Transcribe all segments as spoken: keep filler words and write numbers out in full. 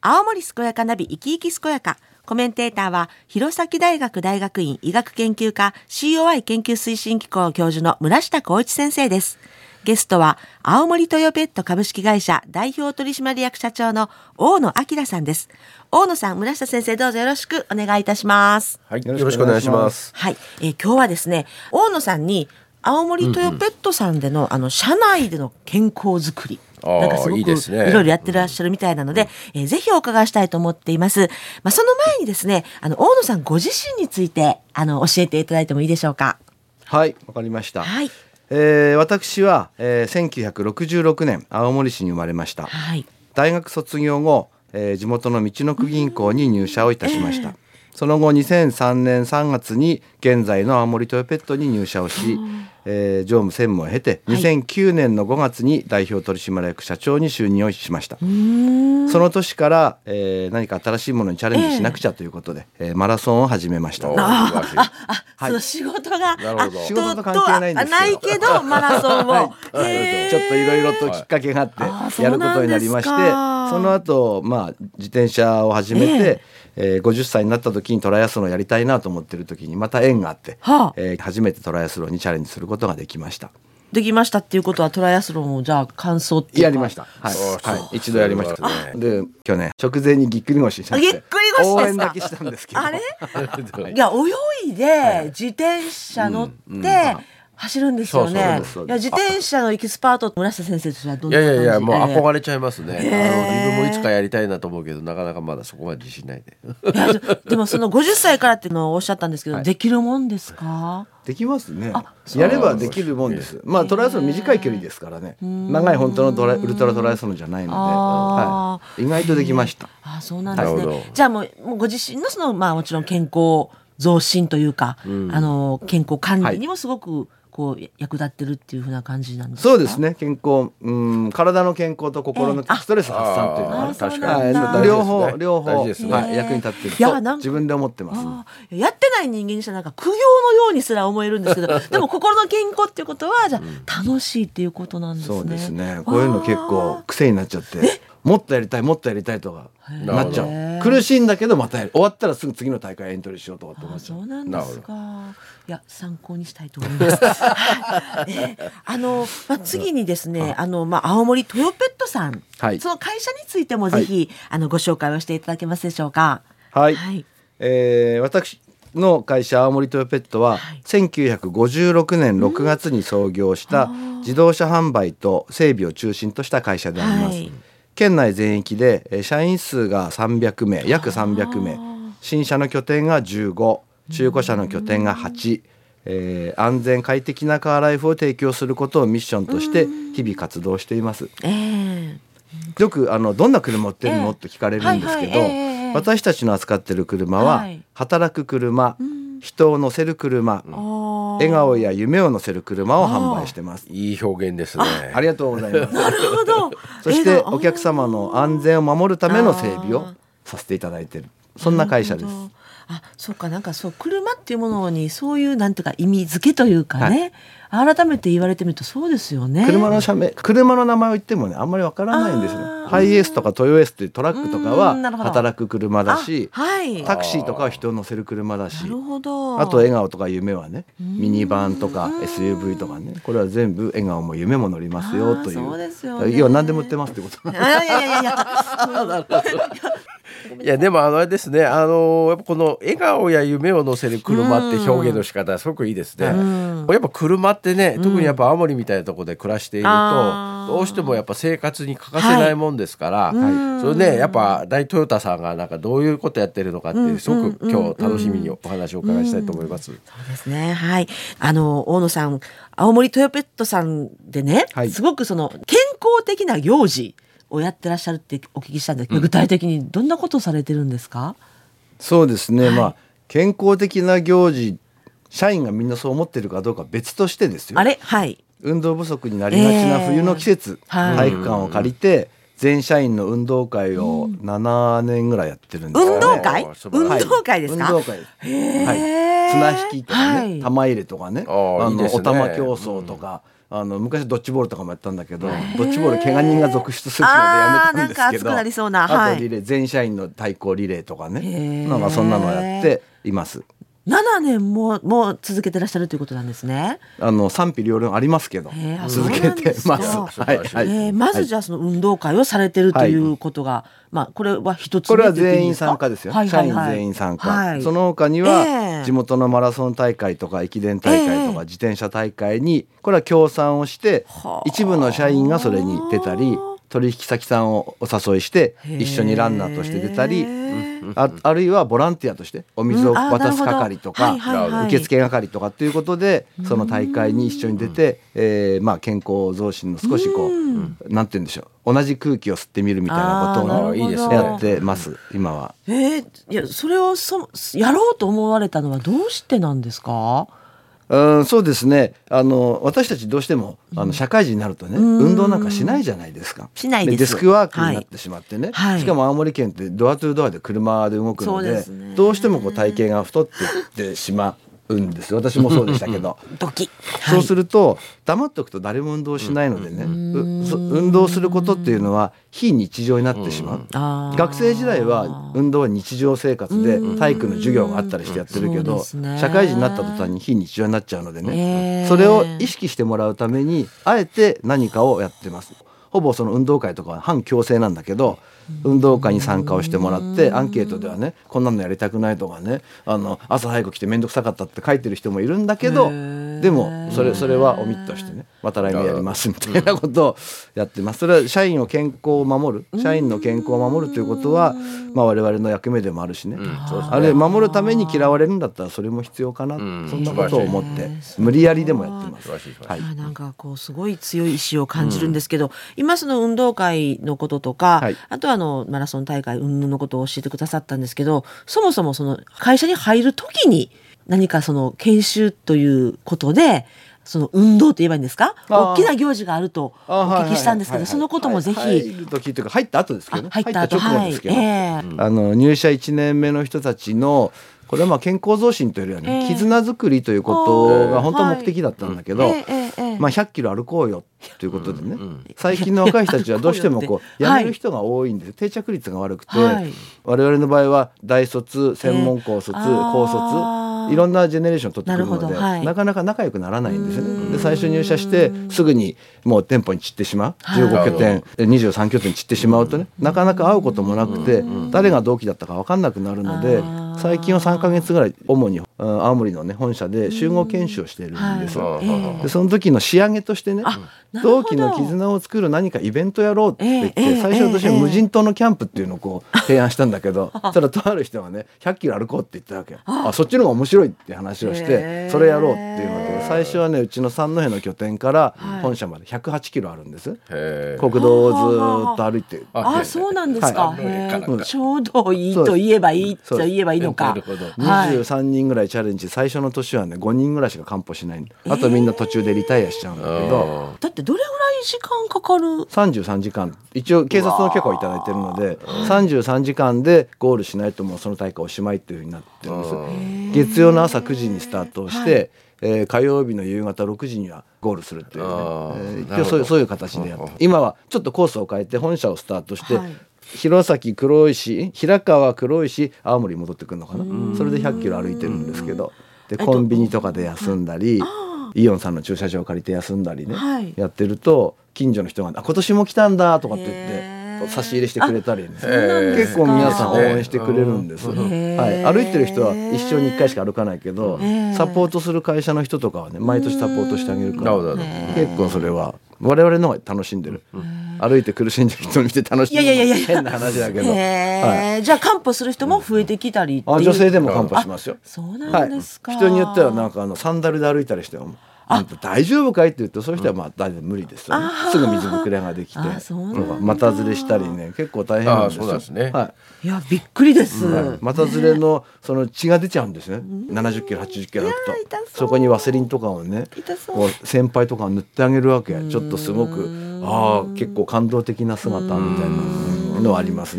青森健やかナビ生き生き健やか。コメンテーターは弘前大学大学院医学研究科 シーオーアイ 研究推進機構教授の村下浩一先生です。ゲストは青森トヨペット株式会社代表取締役社長の大野明さんです。大野さん、村下先生、どうぞよろしくお願いいたします。 はい、よろしくお願いします。 はい、えー、今日はですね、大野さんに青森トヨペットさんでの、うんうん、あの社内での健康づくり、なんかすごくいろいろやってらっしゃるみたいなので、うん、えー、ぜひお伺いしたいと思っています。まあ、その前にですね、あの大野さんご自身についてあの教えていただいてもいいでしょうか。 はい、わかりました。 はい、 えー、私は、えー、せんきゅうひゃくろくじゅうろくねん青森市に生まれました。 はい、 大学卒業後、えー、地元の道の区銀行に入社をいたしました。えー、その後にせんさんねんさんがつに現在の青森トヨペットに入社をし、えー、常務専務を経てにせんきゅうねんのごがつに代表取締役社長に就任をしました。その年から、えー、何か新しいものにチャレンジしなくちゃということで、えーえー、マラソンを始めました。 あああ、はい、その仕事が仕事と関係ないんですけど、 ないけどマラソンを、はい、 ちょっといろいろときっかけがあってやることになりまして、はい、その後、まあ、自転車を始めて、えーえー、ごじゅっさいになった時にトライアスロンをやりたいなと思っている時にまた縁があって、はあ、えー、初めてトライアスロンにチャレンジすることができました。 できましたっていうことはトライアスロンをじゃあ完走っていうかやりました。はい、はい、一度やりましたね。で去年直前にぎっくり腰しちゃってぎっくり腰ですか。 応援だけしたんですけどあれいや泳いで自転車乗って、うんうん、走るんですよね。そうそういや自転車のエキスパート村下先生としてはどんな感じ。 いやいやいやもう憧れちゃいますね。えー、あの自分もいつかやりたいなと思うけどなかなかまだそこまで自信ないで。 いやでもそのごじゅっさいからっていうのをおっしゃったんですけど、はい、できるもんですか。 できますね。やればできるもんです。まあトライアスロン短い距離ですからね。長い本当のトラウルトラトライアスロンじゃないので、はい、意外とできました。 あ、そうなんですね。じゃあもう、もうご自身のそのまあもちろん健康増進というか、うん、あの健康管理にもすごく、はい、こう役立ってるっていう風な感じなんですか。 そうですね。健康、うん、体の健康と心のストレス発散というのは、 確かに両方両方、ね、はい、役に立っていると自分で思ってます。 やってない人間にしたらなんか苦行のようにすら思えるんですけどでも心の健康っていうことはじゃあ楽しいっていうことなんですね。 そうですね。こういうの結構癖になっちゃってもっとやりたいもっとやりたいとかなっちゃう。苦しいんだけどまたやる。終わったらすぐ次の大会エントリーしようとかって思っちゃう。 そうなんですか。いや参考にしたいと思います。はい、えー、あの、まあ、次にですね、あの、まあ、青森トヨペットさん、はい、その会社についてもぜひ、はい、あのご紹介をしていただけますでしょうか。 はい、はい、えー、私の会社青森トヨペットは、はい、せんきゅうひゃくごじゅうろくねんろくがつに創業した自動車販売と整備を中心とした会社であります。はい、県内全域で社員数がさんびゃくめい、約さんびゃくめい、新車の拠点がじゅうご、中古車の拠点がはち、えー、安全快適なカーライフを提供することをミッションとして日々活動しています。えー、よくあのどんな車売ってるの、えー、って聞かれるんですけど、はいはいえー、私たちの扱っている車は、はい、働く車、人を乗せる車、笑顔や夢を乗せる車を販売してます。 いい表現ですね。 あ, ありがとうございます。 なるほど。 そしてお客様の安全を守るための整備をさせていただいている、そんな会社です。 あ、そうか、なんかそう車っていうものにそういうなんていうか意味付けというかね、はい、改めて言われてみるとそうですよね。 車の社名、車の名前を言ってもねあんまりわからないんですよ。ハイエースとかトヨエースというトラックとかは働く車だし、はい、タクシーとかは人を乗せる車だし、 なるほど。 あと笑顔とか夢はねミニバンとか エスユーブイ とかね、これは全部笑顔も夢も乗りますよという。 そうですよね。 要は何でも売ってますってことなんです。 いやいやいやいやいやでもあのあれですね、あのやっぱこの笑顔や夢を乗せる車って表現の仕方はすごくいいですね。やっぱ車ってね、特にやっぱ青森みたいなところで暮らしていると、どうしてもやっぱ生活に欠かせないもんですから、はいはい、それねやっぱ大トヨタさんがなんかどういうことやってるのかってすごく今日楽しみにお話をお伺いしたいと思います。 そうですね、はい、あの大野さん青森トヨペットさんでね、はい、すごくその健康的な行事をやってらっしゃるってお聞きしたんですけど、うん、具体的にどんなことをされてるんですか？ そうですね、はい、まあ健康的な行事、社員がみんなそう思ってるかどうか別としてですよ。 あれ、はい、 運動不足になりがちな冬の季節、えー、体育館を借りて全社員の運動会をななねんぐらいやってるんですよね。 運動会？運動会ですか？ 運動会です。へー、はい、綱引きとかね、はい、玉入れとかね、あの、いいですね、お玉競争とか、 あの昔ドッジボールとかもやったんだけど、ドッジボール怪我人が続出するのでやめたんですけど、 あーなんか熱くなりそうな、 あとリレー、全社員の対抗リレーとかね、なんかそんなのをやっています。 ななねんももう続けてらっしゃるということなんですね。 あの賛否両論ありますけど続けてます。 はいはい、えー、まずじゃあその運動会をされてるということが、はい、まあこれは一つ目。 これは全員参加ですよ、はいはいはい、社員全員参加、はい、その他には、えー、地元のマラソン大会とか駅伝大会とか、えー、自転車大会にこれは協賛をして、一部の社員がそれに出たり、取引先さんをお誘いして一緒にランナーとして出たり、あ, あるいはボランティアとしてお水を渡す係とか、うんはいはいはい、受付係とかっていうことでその大会に一緒に出て、えーまあ、健康増進の少しこう、うん、なんて言うんでしょう、同じ空気を吸ってみるみたいなことをやってます今は。 えー、いやそれをそやろうと思われたのはどうしてなんですか？ うん、そうですね、あの私たちどうしてもあの社会人になるとね、うん、運動なんかしないじゃないですか。 しないです。 でデスクワークになってしまってね、はい、しかも青森県ってドアトゥードアで車で動くの で, で、ね、どうしてもこう体型が太っていってしまうんです。私もそうでしたけどドキ、 はい、そうすると黙っておくと誰も運動しないのでね、うん、運動することっていうのは非日常になってしまう、うん、学生時代は運動は日常生活で体育の授業があったりしてやってるけど、ね、社会人になった途端に非日常になっちゃうのでね、えー、それを意識してもらうためにあえて何かをやってます。ほぼその運動会とかは反強制なんだけど、運動会に参加をしてもらってアンケートではね、こんなのやりたくないとかね、あの朝早く来て面倒くさかったって書いてる人もいるんだけど、でもそれそれはオミットしてね、また来年やりますみたいなことをやってます。それは社員の健康を守る、社員の健康を守るということは、まあ、我々の役目でもあるしね、うん、あれ守るために嫌われるんだったらそれも必要かな、うん、そんなことを思って無理やりでもやってます。 はい、なんかこうすごい強い意志を感じるんですけど、うん、今その運動会のこととか、はい、あとはあのマラソン大会云々のことを教えてくださったんですけど、そもそもその会社に入る時に何かその研修ということでその運動と言えばいいんですか、大きな行事があるとお聞きしたんですけど、そのこともぜひ。 入る時というか入った後ですけどね、 入った後、 入った直後ですけど、 はい、えー、 あの入社いちねんめの人たちのこれはまあ健康増進というよりはね、えー、絆作りということが本当は目的だったんだけど、はいえーえー、まあ、ひゃっキロ歩こうよということでね、うん、最近の若い人たちはどうしてもこうやめる人が多いんです、はい、定着率が悪くて、はい、我々の場合は大卒、専門校卒、えー、高卒いろんなジェネレーション取ってくるので な,、はい、なかなか仲良くならないんですよね。で最初入社してすぐにもう店舗に散ってしまう、じゅうごきょてん、はい、にじゅうさんきょてん散ってしまうとね、なかなか会うこともなくて誰が同期だったか分かんなくなるので、最近はさんかげつぐらい主に青森の、ね、本社で集合研修をしているんですよ、はい、でその時の仕上げとしてね、同期の絆を作る何かイベントやろうって言って、えー、最初私は無人島のキャンプっていうのをこう提案したんだけど、そしたらとある人がねひゃっキロ歩こうって言ったわけ。あそっちの方が面白いって話をして、えー、それやろうっていうので、最初はねうちの三戸の拠点から本社までひゃくはちキロあるんです、はい、国道をずっと歩いて。 ああそうなんですか、はい、へうん、ちょうどいいと言えばいいと言えばいいのか。 にじゅうさんにんぐらいチャレンジ、最初の年はねごにんぐらいしか完歩しない、あとみんな途中でリタイアしちゃうんだけど、 だってどれぐらい時間かかる？ さんじゅうさんじかん、一応警察の許可をいただいてるのでさんじゅうさんじかんでゴールしないともうその大会おしまいっていう風になってるんです。月曜の朝くじにスタートをして、はい、えー、火曜日の夕方ろくじにはゴールするっていうね、えー、一応そういう、そういう形でやって、今はちょっとコースを変えて本社をスタートして、はい、弘前、黒石、平川、黒石、青森に戻ってくるのかな。それでひゃっキロ歩いてるんですけど、でコンビニとかで休んだり、イオンさんの駐車場を借りて休んだりね、はい、やってると近所の人があ今年も来たんだとかって言って差し入れしてくれたり、ね、結構皆さん応援してくれるんです、はい、歩いてる人は一生にいっかいしか歩かないけどサポートする会社の人とかはね毎年サポートしてあげるから結構それは我々の方が楽しんでる。歩いて苦しんでる人見て楽しんでる。いやいやいやいや変な話だけど、 はい、じゃあ完歩する人も増えてきたりっていう。 あ女性でも完歩しますよ。 そうなんですか、 はい、人によってはなんかあのサンダルで歩いたりしても大丈夫かいって言うとそういう人はまあ大丈夫無理ですよね、うん、すぐ水ぶくれができて股ずれしたりね結構大変なんですよ。 そうですね、 はい、いやびっくりです、 はい、股ずれのその血が出ちゃうんですね、うん、ななじゅっキロはちじゅっキロ歩くと そ, そこにワセリンとかをねこう先輩とか塗ってあげるわけ。ちょっとすごくあ結構感動的な姿みたいなのはありますね。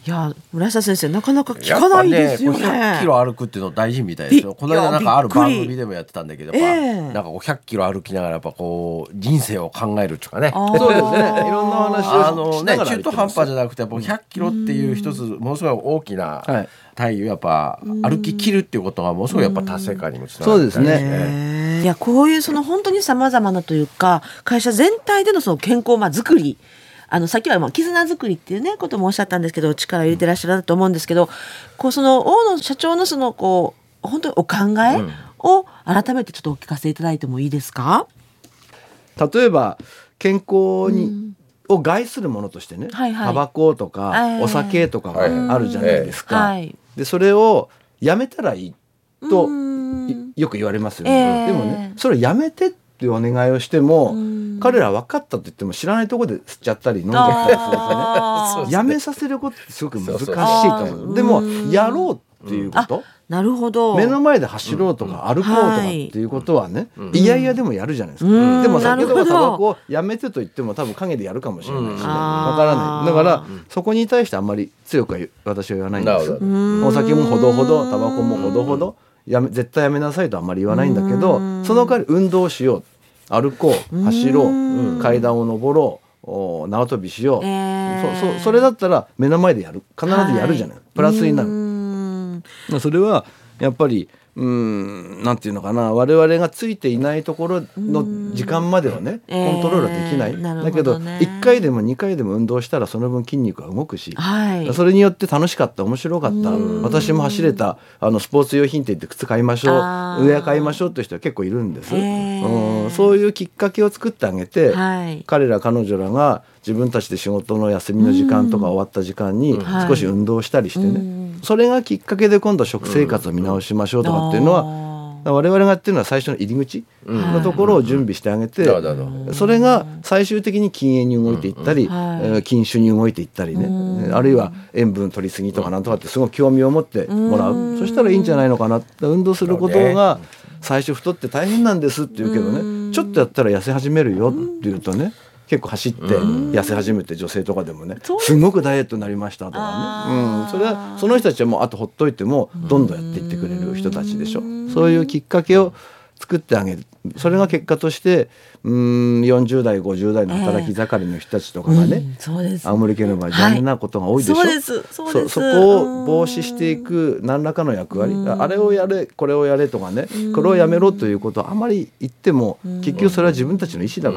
いや村下先生なかなか聞かないですよね。 やっぱね、ひゃっキロ歩くっていうの大事みたいですよ。この間なんかある番組でもやってたんだけど、やっぱ、えー、なんかこうひゃっキロ歩きながらやっぱこう人生を考えるっていうかね。 そうですね。いろんな話をあのね中途半端じゃなくてやっぱひゃっキロっていう一つものすごい大きな単位をやっぱ歩き切るっていうことがものすごいやっぱ達成感にもつながる、ね。 そうですね。 いやこういうその本当にさまざまなというか会社全体でのその健康まあづくり。あのさっきはまあ絆作りっていうねこともおっしゃったんですけど力入れてらっしゃると思うんですけど、こうその大野社長のそのこう本当にお考えを改めてちょっとお聞かせいただいてもいいですか。 例えば健康に、うん、を害するものとしてね、はいはい、タバコとか、えー、お酒とかがあるじゃないですか、はい、でそれをやめたらいいとよく言われますよね、えー、でもねそれをやめてっていうお願いをしても彼ら分かったと言っても知らないところで吸っちゃったり飲んじゃったりするとねやめさせることってすごく難しいと思う。でもやろうっていうこと、 なるほど目の前で走ろうとか歩こうとかっていうことはね、うん、いやいやでもやるじゃないですか、うん、でも先ほどタバコをやめてと言っても多分陰でやるかもしれないし、ね、分からない。だからそこに対してあんまり強くは私は言わないんですよ。お酒もほどほどタバコもほどほどやめ絶対やめなさいとあんまり言わないんだけど、その代わり運動しよう、歩こう、走ろう、階段を上ろう、縄跳びしよう、えー、そ, そ, それだったら目の前でやる、必ずやるじゃない、はい、プラスになる。それはやっぱりうーんなんていうのかな、我々がついていないところの時間まではねコントロールはできない、えー、だけどいっかいでもにかいでも運動したらその分筋肉が動くし、はい、それによって楽しかった、面白かった、私も走れた、あのスポーツ用品店行って靴買いましょう、ウェア買いましょうという人は結構いるんです、えー、うん、そういうきっかけを作ってあげて、はい、彼ら彼女らが自分たちで仕事の休みの時間とか終わった時間に少し運動したりしてね、はい、それがきっかけで今度食生活を見直しましょうとかっていうのは、我々がやってるのは最初の入り口のところを準備してあげて、それが最終的に禁煙に動いていったり、禁酒に動いていったりね、あるいは塩分取りすぎとかなんとかってすごい興味を持ってもらう、そしたらいいんじゃないのかな。運動することが最初太って大変なんですって言うけどね、ちょっとやったら痩せ始めるよって言うとね、結構走って痩せ始めて女性とかでもね、すごくダイエットになりましたとかね、うん、それはその人たちはもうあとほっといてもどんどんやっていってくれる人たちでしょ。そういうきっかけを作ってあげる。それが結果としてうーんよんじゅう代ごじゅう代の働き盛りの人たちとかがね、えーうん、青森県の場合残念なことが多いでしょ、はい、そうですそうです。 そ, そこを防止していく何らかの役割、あれをやれこれをやれとかね、これをやめろということをあまり言っても結局それは自分たちの意思だから、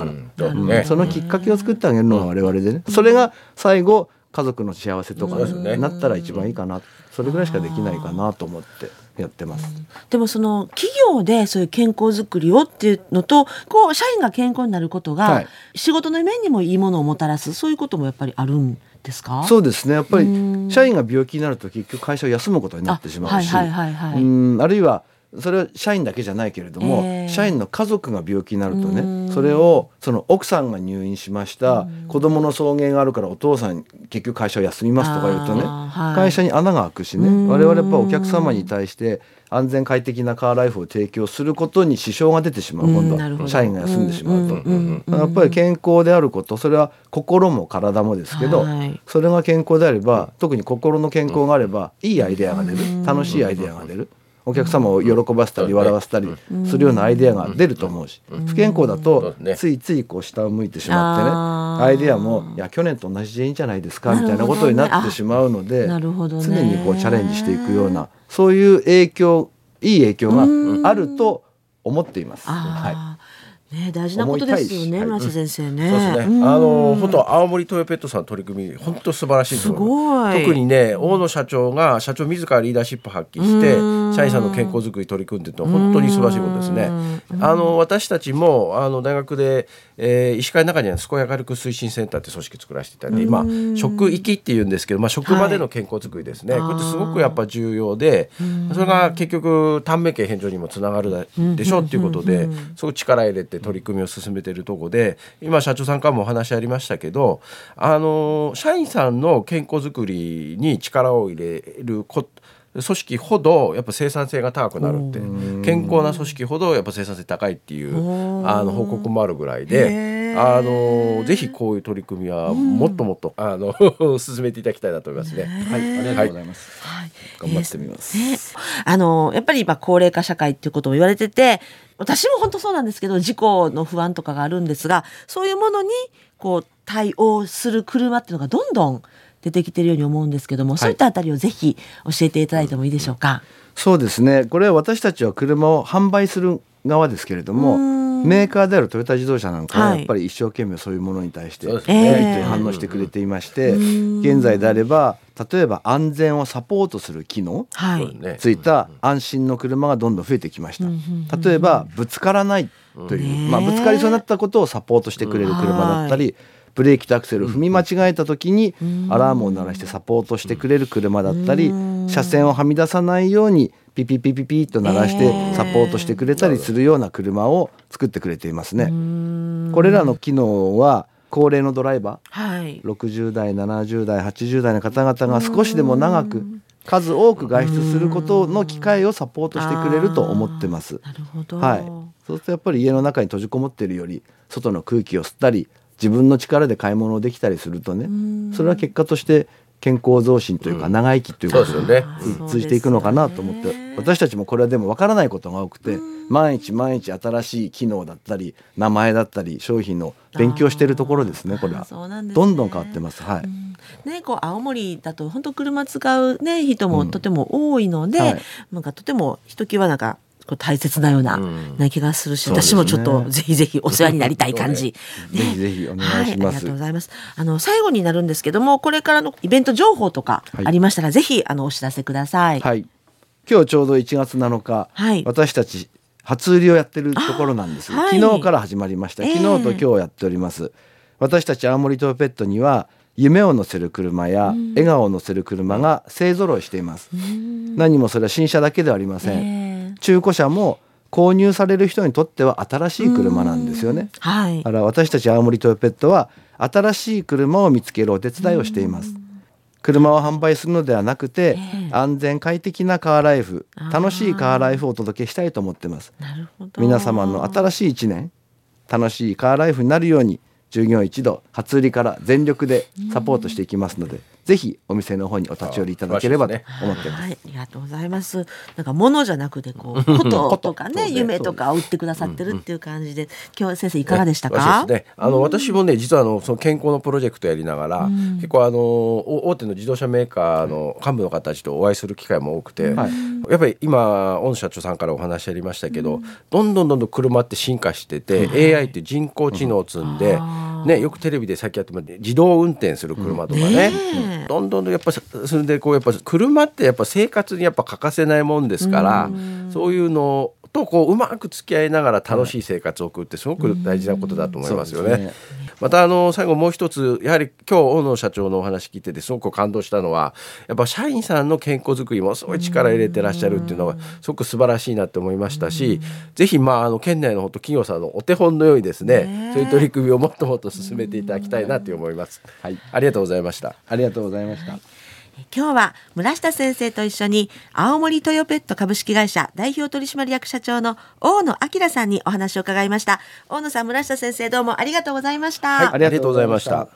うんうん、そのきっかけを作ってあげるのが我々でね、それが最後家族の幸せとかになったら一番いいかな、それぐらいしかできないかなと思ってやってます。 うん、でもその企業でそういう健康づくりをっていうのと、こう社員が健康になることが、はい、仕事の面にもいいものをもたらす、そういうこともやっぱりあるんですか？ そうですね、やっぱり社員が病気になると結局会社を休むことになってしまうし、あ、はいはいはいはい、うんあるいはそれは社員だけじゃないけれども、えー、社員の家族が病気になるとね、それをその奥さんが入院しました、子供の送迎があるからお父さん結局会社を休みますとか言うとね、はい、会社に穴が開くしね、我々やっぱお客様に対して安全快適なカーライフを提供することに支障が出てしまう、今度は社員が休んでしまうと、やっぱり健康であること、それは心も体もですけど、はい、それが健康であれば、特に心の健康があればいいアイデアが出る、楽しいアイデアが出る、お客様を喜ばせたり笑わせたりするようなアイデアが出ると思うし、不健康だとついついこう下を向いてしまってね、アイデアもいや去年と同じでいいんじゃないですかみたいなことになってしまうので、常にこうチャレンジしていくような、そういう影響、いい影響があると思っています。はいね、大事なことですよね、村瀬先生ね。 そうですね、あの本当青森トヨペットさんの取り組み本当素晴らしいと思います。特にね、大野社長が社長自らリーダーシップ発揮して社員さんの健康づくり取り組んでいるのは本当に素晴らしいことですね。あの私たちもあの大学で、えー、医師会の中には健やかるく推進センターって組織作らせていただいて、今職域っていうんですけど、まあ、職場での健康づくりですね、はい、これってすごくやっぱ重要で、それが結局短命経返上にもつながるでしょうっていうことで、すごく力入れて取り組みを進めているところで、今社長さんからもお話ありましたけど、あの社員さんの健康づくりに力を入れるこ組織ほどやっぱ生産性が高くなるって、健康な組織ほどやっぱ生産性高いっていうあの報告もあるぐらいで、 あのぜひこういう取り組みはもっともっと、うん、あの進めていただきたいなと思いますね。 はい、ありがとうございます。はい、頑張ってみます。 ね、あのやっぱり今高齢化社会っていうことも言われてて、私も本当そうなんですけど、事故の不安とかがあるんですが、そういうものにこう対応する車っていうのがどんどん出てきているように思うんですけども、はい、そういったあたりをぜひ教えていただいてもいいでしょうか。 そうですね、これは私たちは車を販売する側ですけれども、メーカーであるトヨタ自動車なんかはやっぱり一生懸命そういうものに対して反応してくれていまして、現在であれば例えば安全をサポートする機能ついた安心の車がどんどん増えてきました。例えばぶつからないという、まあ、ぶつかりそうになったことをサポートしてくれる車だったり、ブレーキとアクセルを踏み間違えた時にアラームを鳴らしてサポートしてくれる車だったり、車線をはみ出さないようにピピピピピッと鳴らしてサポートしてくれたりするような車を作ってくれていますね。これらの機能は高齢のドライバー、はい、ろくじゅう代ななじゅう代はちじゅう代の方々が少しでも長く数多く外出することの機会をサポートしてくれると思ってます。 なるほど、 はい、そうするとやっぱり家の中に閉じこもっているより外の空気を吸ったり自分の力で買い物をできたりするとね、それは結果として健康増進というか長生きということで通じていくのかなと思って、私たちもこれはでも分からないことが多くて、毎日毎日新しい機能だったり名前だったり商品の勉強しているところですね。これはどんどん変わってます。はい、 ね、こう青森だと本当車使う、ね、人もとても多いので、うん、はい、なんかとてもひときわなんか大切なような、うん、な気がするし、私もちょっとぜひぜひお世話になりたい感じ、 ね、ぜひぜひお願いします。はい、ありがとうございます。あの最後になるんですけども、これからのイベント情報とかありましたら、はい、ぜひあのお知らせください。 はい、今日ちょうどいちがつなのか、はい、私たち初売りをやってるところなんです。はい、昨日から始まりました。昨日と今日やっております。えー、私たち青森トヨペットには夢を乗せる車や笑顔を乗せる車が勢ぞろいしています。何もそれは新車だけではありません。えー、中古車も購入される人にとっては新しい車なんですよね。はい、だから私たち青森トヨペットは新しい車を見つけるお手伝いをしています。車を販売するのではなくて、えー、安全快適なカーライフ、楽しいカーライフをお届けしたいと思っています。なるほど。皆様の新しいいちねん楽しいカーライフになるように従業員一同初売りから全力でサポートしていきますので、ぜひお店の方にお立ち寄りいただければと思っています。 はい、ありがとうございます。なんか物じゃなくてこうこととかね夢とかを売ってくださってるっていう感じで、今日先生いかがでしたか？ そうですね、あの私もね実はあのその健康のプロジェクトやりながら、結構あの大手の自動車メーカーの幹部の方たちとお会いする機会も多くて、はい、やっぱり今大野社長さんからお話ありましたけど、どんどんどんどん車って進化してて、エーアイ っていう人工知能を積んで、ね、よくテレビでさっきやっても自動運転する車とかね、うん、どんどんどんやっぱそれでこうやっぱ車ってやっぱ生活にやっぱ欠かせないもんですから、うん、そういうのとこううまく付き合いながら楽しい生活を送るってすごく大事なことだと思いますよね。うん、またあの最後もう一つ、やはり今日大野社長のお話聞いててすごく感動したのは、やっぱ社員さんの健康づくりもすごい力入れてらっしゃるっていうのはすごく素晴らしいなって思いましたし、ぜひまああの県内の企業さんのお手本のようにですね、そういう取り組みをもっともっと進めていただきたいなと思います。はい、ありがとうございました。 ありがとうございました。はい、 今日は村下先生と一緒に青森トヨペット株式会社代表取締役社長の大野明さんにお話を伺いました。大野さん、村下先生、どうもありがとうございました。 はい、ありがとうございました。